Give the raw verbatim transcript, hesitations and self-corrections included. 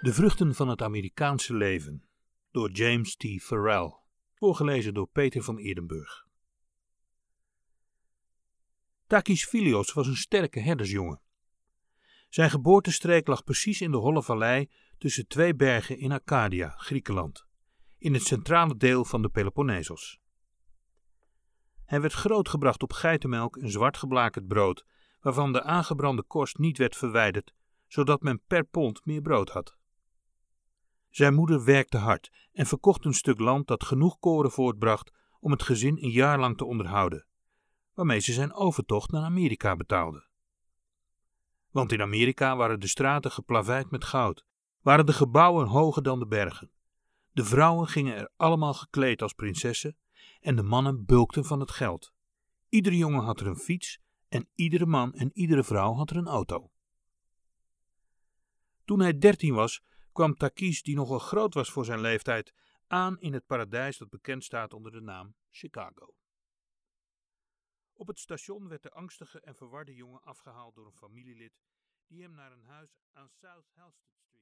De vruchten van het Amerikaanse leven door James T. Farrell, voorgelezen door Peter van Eerdenburg. Takis Filios was een sterke herdersjongen. Zijn geboortestreek lag precies in de holle vallei tussen twee bergen in Arcadia, Griekenland, in het centrale deel van de Peloponnesos. Hij werd grootgebracht op geitenmelk en zwart geblakerd brood, waarvan de aangebrande korst niet werd verwijderd, zodat men per pond meer brood had. Zijn moeder werkte hard en verkocht een stuk land dat genoeg koren voortbracht om het gezin een jaar lang te onderhouden, waarmee ze zijn overtocht naar Amerika betaalde. Want in Amerika waren de straten geplaveid met goud, waren de gebouwen hoger dan de bergen. De vrouwen gingen er allemaal gekleed als prinsessen en de mannen bulkten van het geld. Iedere jongen had er een fiets en iedere man en iedere vrouw had er een auto. Toen hij dertien was, kwam Takis, die nogal groot was voor zijn leeftijd, aan in het paradijs dat bekend staat onder de naam Chicago. Op het station werd de angstige en verwarde jongen afgehaald door een familielid die hem naar een huis aan South Halsted